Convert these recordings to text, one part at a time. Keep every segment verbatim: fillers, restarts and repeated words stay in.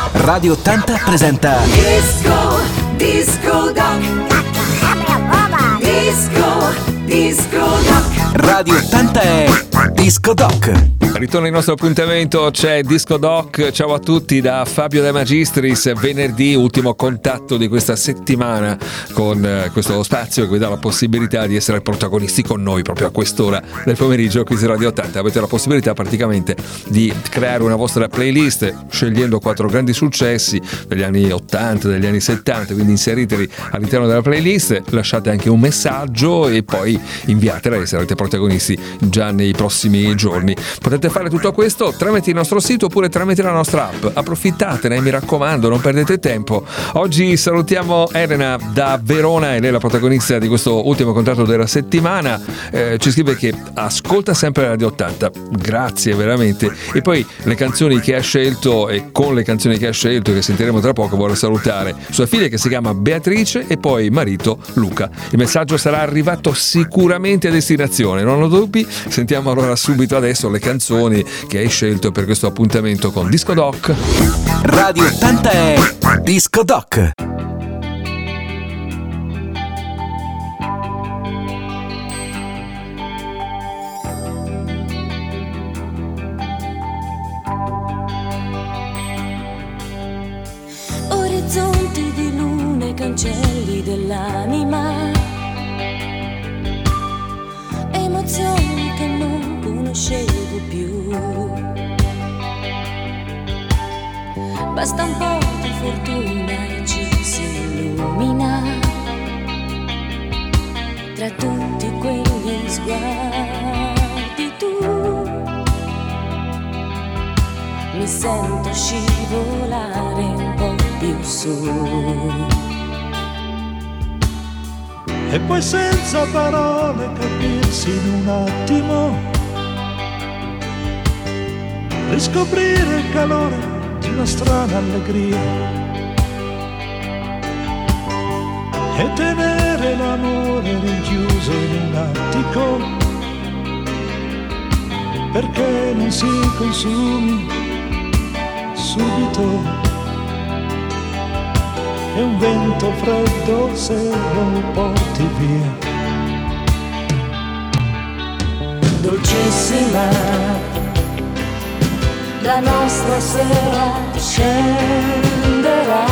Radio ottanta presenta Disco, Disco Doc. Disco, Disco Doc. Radio ottanta è Disco Doc. Ritorno al nostro appuntamento, c'è Disco Doc. Ciao a tutti da Fabio De Magistris. Venerdì, ultimo contatto di questa settimana con eh, questo spazio che vi dà la possibilità di essere protagonisti con noi proprio a quest'ora del pomeriggio qui su Radio ottanta. Avete la possibilità praticamente di creare una vostra playlist scegliendo quattro grandi successi degli anni ottanta, degli anni settanta, quindi inseriteli all'interno della playlist, lasciate anche un messaggio e poi inviatela e sarete protagonisti già nei prossimi giorni. Potete fare tutto questo tramite il nostro sito oppure tramite la nostra app. Approfittatene, mi raccomando, non perdete tempo. Oggi salutiamo Elena da Verona e lei è la protagonista di questo ultimo contatto della settimana. Eh, ci scrive che ascolta sempre Radio ottanta, grazie veramente. E poi le canzoni che ha scelto, e con le canzoni che ha scelto che sentiremo tra poco, vuole salutare sua figlia che si chiama Beatrice e poi marito Luca. Il messaggio sarà arrivato sicuramente a destinazione, non ho dubbi. Sentiamo allora subito adesso le canzoni che hai scelto per questo appuntamento con Disco Doc. Radio ottanta è Disco Doc. Orizzonti di lune, cancelli dell'anima, emozioni che non conoscevo più. Basta un po' di fortuna e ci si illumina tra tutti quegli sguardi. Tu mi sento scivolare un po' più su. E poi senza parole capirsi in un attimo, riscoprire il calore di una strana allegria e tenere l'amore rinchiuso in un attico, perché non si consumi subito. E un vento freddo se lo porti via. Dolcissima, la nostra sera scenderà.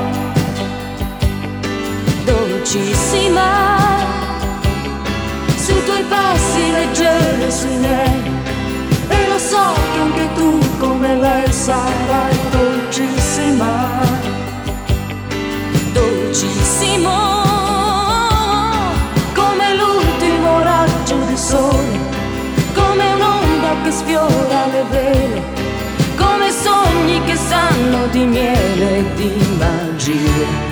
Dolcissima, sui tuoi passi leggeri sui miei, e lo so che anche tu come lei sarai dolcissima. Dolcissimo, come l'ultimo raggio di sole, come un'onda che sfiora le vele, come sogni che sanno di miele e di magia.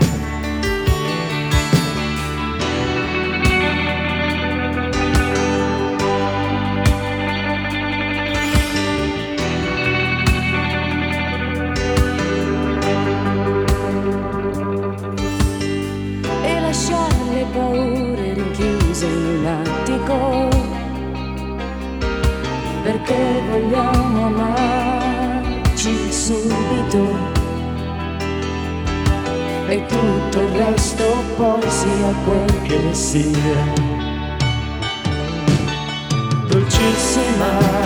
Perché vogliamo amarci subito e tutto il resto poi sia quel che sia. Dolcissima,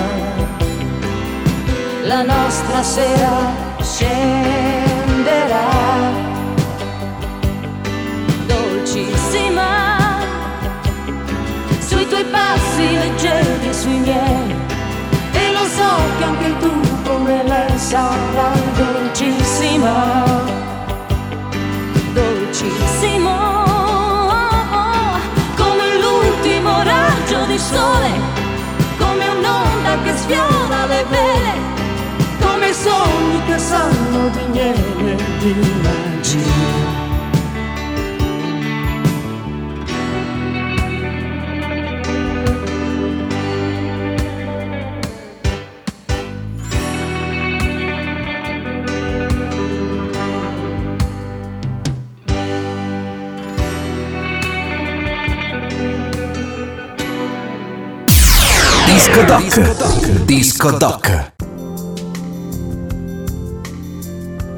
la nostra sera scenderà. Dolcissima, sui tuoi passi leggeri sui miei, e lo so che anche tu come lei sarai dolcissima. Dolcissimo, come l'ultimo raggio di sole, come un'onda che sfiora le vele, come sogni che sanno di miele e di magia. Disco Doc. Disco Doc.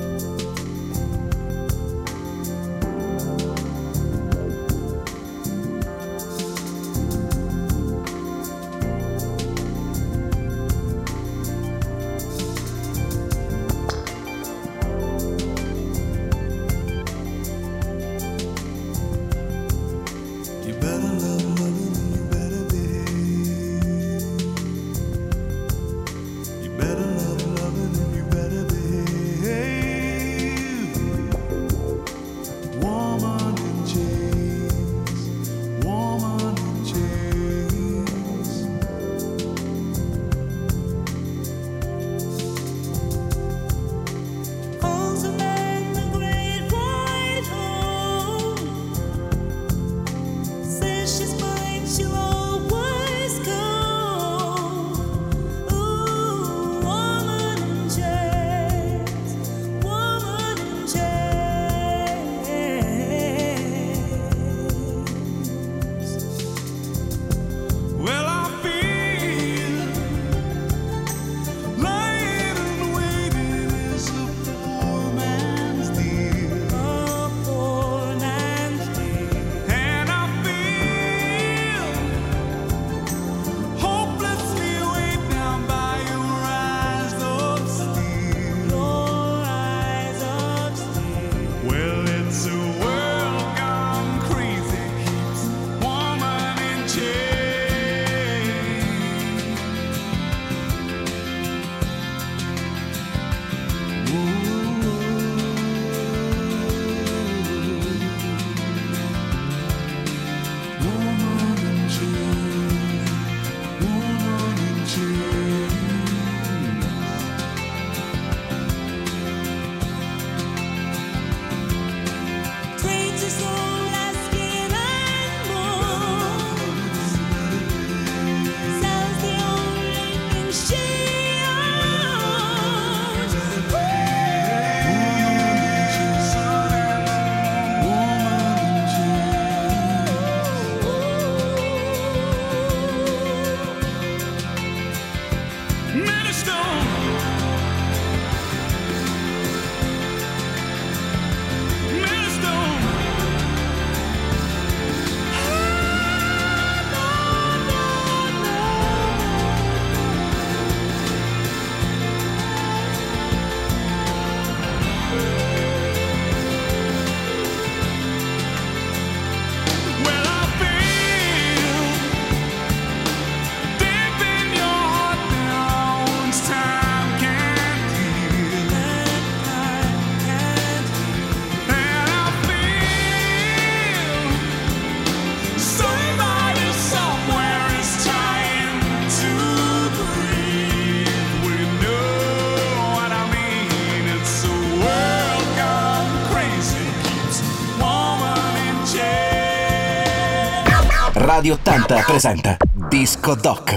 Radio ottanta presenta Disco Doc.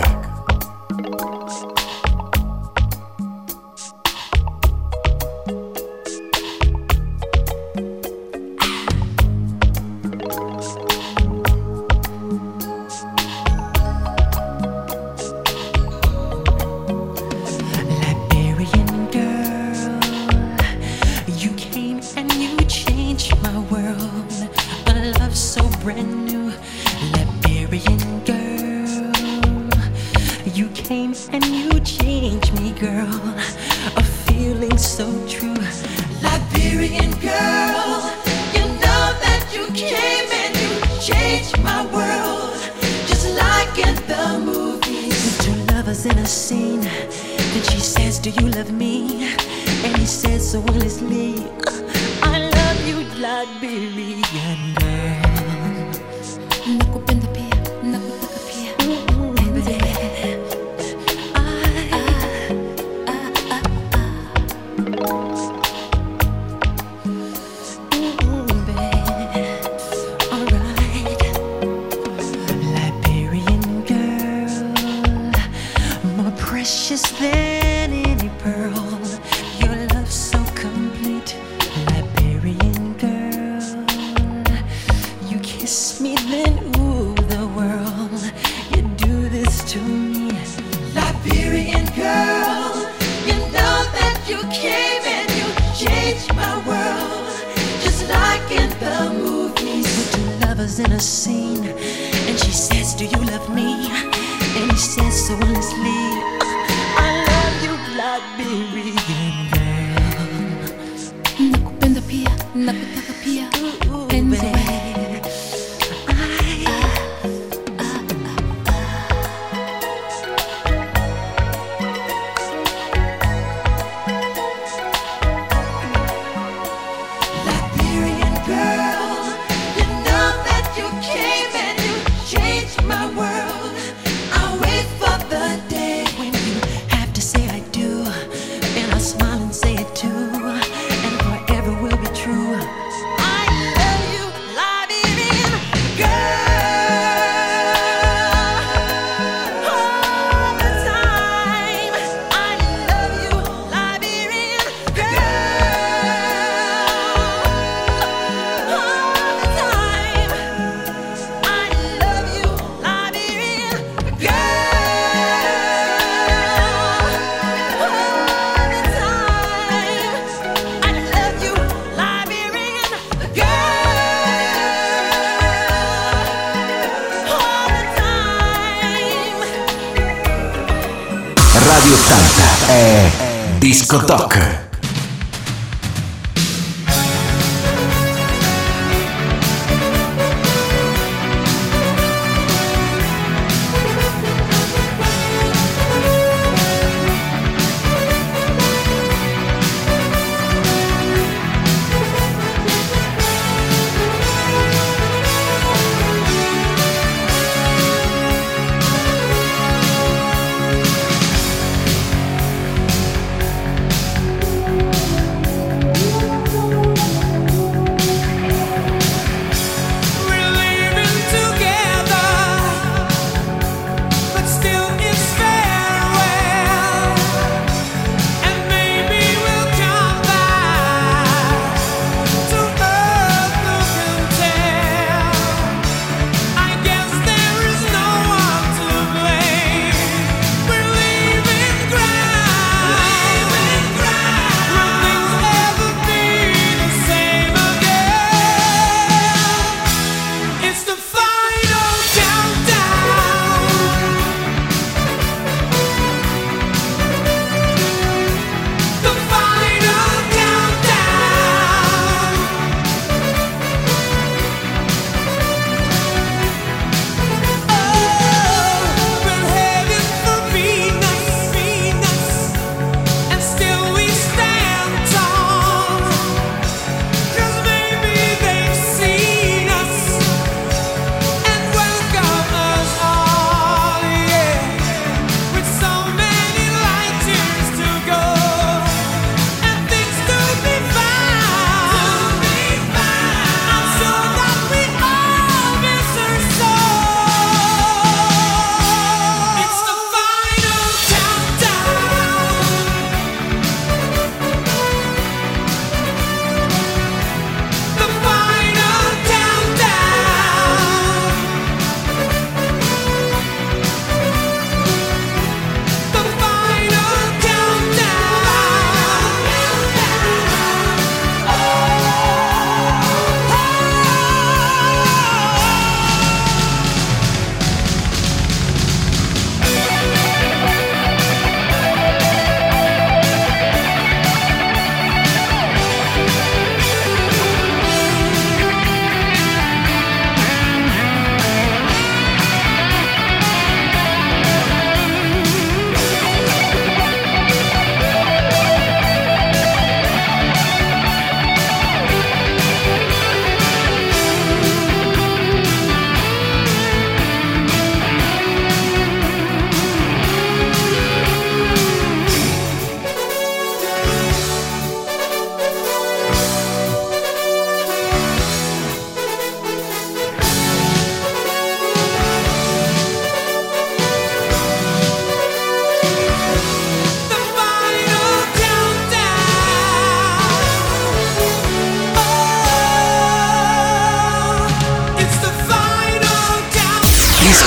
Radio ottanta è Disco Doc.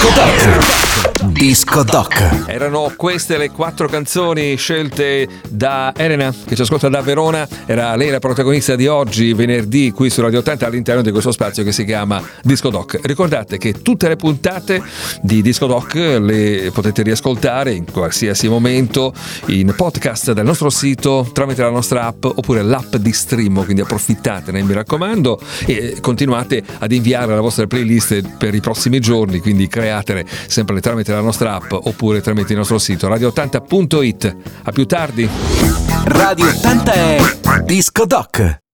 Disco Doc. Disco Doc. Erano queste le quattro canzoni scelte da Elena, che ci ascolta da Verona. Era lei la protagonista di oggi, venerdì, qui su Radio ottanta, all'interno di questo spazio che si chiama Disco Doc. Ricordate che tutte le puntate di Disco Doc le potete riascoltare in qualsiasi momento in podcast dal nostro sito, tramite la nostra app oppure l'app di Stream, quindi approfittatene, mi raccomando, e continuate ad inviare la vostra playlist per i prossimi giorni, quindi createle sempre tramite la nostra app oppure tramite il nostro sito radio ottanta punto it. A più tardi. Radio ottanta è Disco Doc.